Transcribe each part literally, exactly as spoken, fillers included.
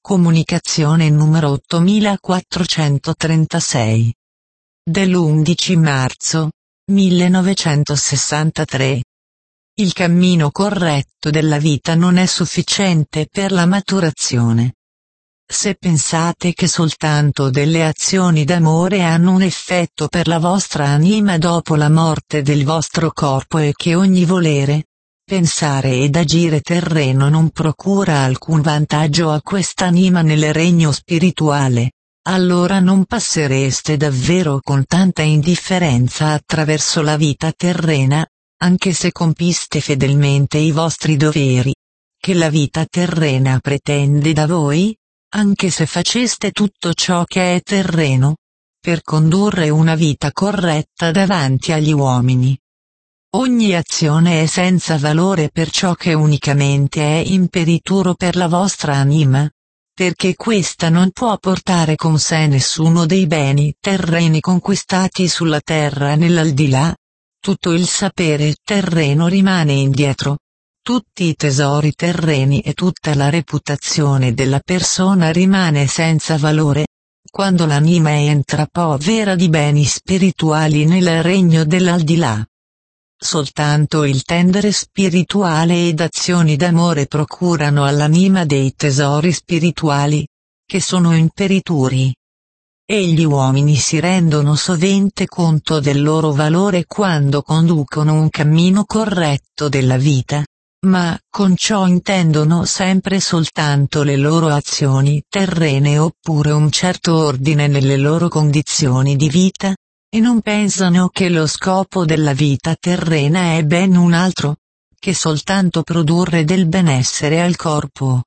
Comunicazione numero ottomilaquattrocentotrentasei. Dell'undici marzo millenovecentosessantatré. Il cammino corretto della vita non è sufficiente per la maturazione. Se pensate che soltanto delle azioni d'amore hanno un effetto per la vostra anima dopo la morte del vostro corpo e che ogni volere, pensare ed agire terreno non procura alcun vantaggio a quest'anima nel regno spirituale, allora non passereste davvero con tanta indifferenza attraverso la vita terrena, anche se compiste fedelmente i vostri doveri, che la vita terrena pretende da voi, anche se faceste tutto ciò che è terreno, per condurre una vita corretta davanti agli uomini. Ogni azione è senza valore per ciò che unicamente è imperituro per la vostra anima, perché questa non può portare con sé nessuno dei beni terreni conquistati sulla terra nell'aldilà. Tutto il sapere terreno rimane indietro. Tutti i tesori terreni e tutta la reputazione della persona rimane senza valore, quando l'anima entra povera di beni spirituali nel regno dell'aldilà. Soltanto il tendere spirituale ed azioni d'amore procurano all'anima dei tesori spirituali, che sono imperituri. E gli uomini si rendono sovente conto del loro valore quando conducono un cammino corretto della vita, ma con ciò intendono sempre soltanto le loro azioni terrene oppure un certo ordine nelle loro condizioni di vita, e non pensano che lo scopo della vita terrena è ben un altro, che soltanto produrre del benessere al corpo.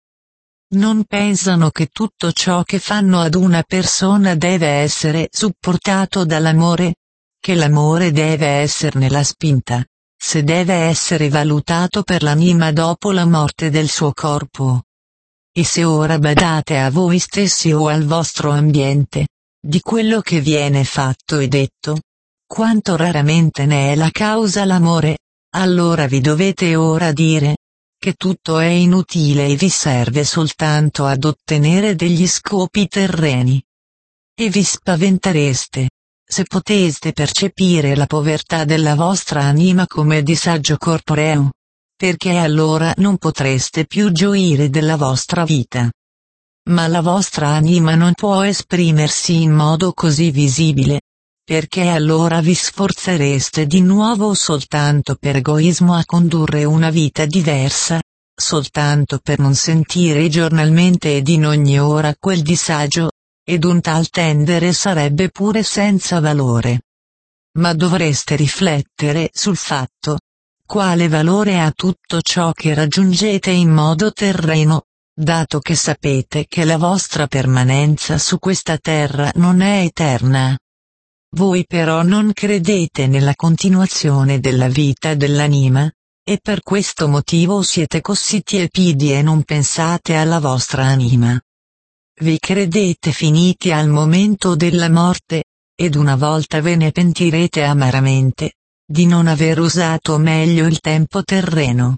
Non pensano che tutto ciò che fanno ad una persona deve essere supportato dall'amore, che l'amore deve esserne la spinta, se deve essere valutato per l'anima dopo la morte del suo corpo. E se ora badate a voi stessi o al vostro ambiente, di quello che viene fatto e detto, quanto raramente ne è la causa l'amore, allora vi dovete ora dire che tutto è inutile e vi serve soltanto ad ottenere degli scopi terreni. E vi spaventereste, se poteste percepire la povertà della vostra anima come disagio corporeo, perché allora non potreste più gioire della vostra vita. Ma la vostra anima non può esprimersi in modo così visibile, perché allora vi sforzereste di nuovo soltanto per egoismo a condurre una vita diversa, soltanto per non sentire giornalmente ed in ogni ora quel disagio, ed un tal tendere sarebbe pure senza valore. Ma dovreste riflettere sul fatto, quale valore ha tutto ciò che raggiungete in modo terreno, dato che sapete che la vostra permanenza su questa terra non è eterna. Voi però non credete nella continuazione della vita dell'anima, e per questo motivo siete così tiepidi e non pensate alla vostra anima. Vi credete finiti al momento della morte, ed una volta ve ne pentirete amaramente, di non aver usato meglio il tempo terreno.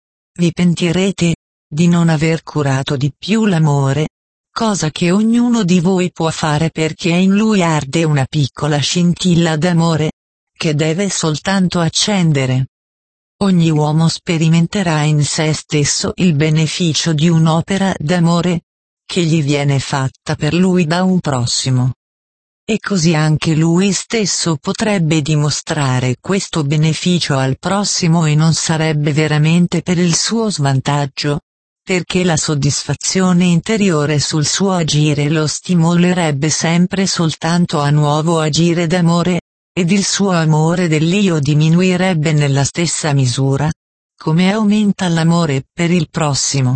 Vi pentirete di non aver curato di più l'amore, cosa che ognuno di voi può fare perché in lui arde una piccola scintilla d'amore, che deve soltanto accendere. Ogni uomo sperimenterà in se stesso il beneficio di un'opera d'amore, che gli viene fatta per lui da un prossimo. E così anche lui stesso potrebbe dimostrare questo beneficio al prossimo e non sarebbe veramente per il suo svantaggio, perché la soddisfazione interiore sul suo agire lo stimolerebbe sempre soltanto a nuovo agire d'amore, ed il suo amore dell'io diminuirebbe nella stessa misura, come aumenta l'amore per il prossimo.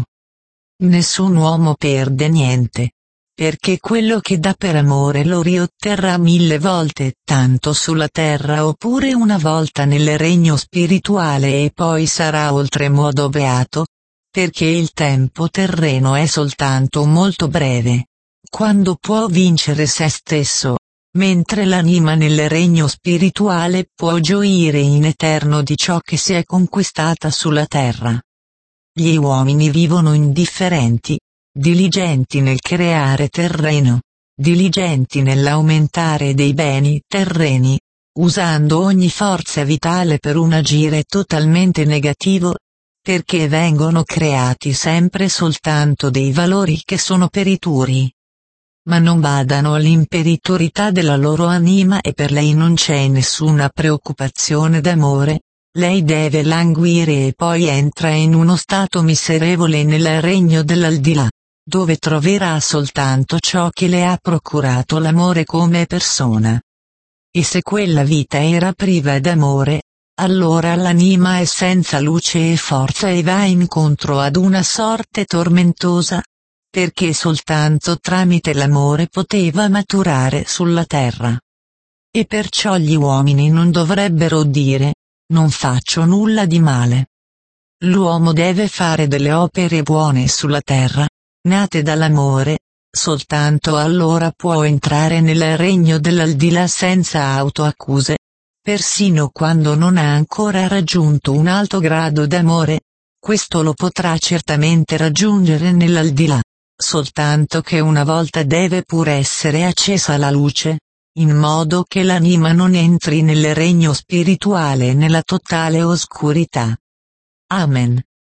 Nessun uomo perde niente, perché quello che dà per amore lo riotterrà mille volte tanto sulla terra oppure una volta nel regno spirituale e poi sarà oltremodo beato, perché il tempo terreno è soltanto molto breve, quando può vincere se stesso, mentre l'anima nel regno spirituale può gioire in eterno di ciò che si è conquistata sulla terra. Gli uomini vivono indifferenti, diligenti nel creare terreno, diligenti nell'aumentare dei beni terreni, usando ogni forza vitale per un agire totalmente negativo, perché vengono creati sempre soltanto dei valori che sono perituri. Ma non badano all'imperitorità della loro anima e per lei non c'è nessuna preoccupazione d'amore, lei deve languire e poi entra in uno stato miserevole nel regno dell'aldilà, dove troverà soltanto ciò che le ha procurato l'amore come persona. E se quella vita era priva d'amore, allora l'anima è senza luce e forza e va incontro ad una sorte tormentosa, perché soltanto tramite l'amore poteva maturare sulla terra. E perciò gli uomini non dovrebbero dire, non faccio nulla di male. L'uomo deve fare delle opere buone sulla terra, nate dall'amore, soltanto allora può entrare nel regno dell'aldilà senza autoaccuse, persino quando non ha ancora raggiunto un alto grado d'amore, questo lo potrà certamente raggiungere nell'aldilà. Soltanto che una volta deve pure essere accesa la luce, in modo che l'anima non entri nel regno spirituale nella totale oscurità. Amen.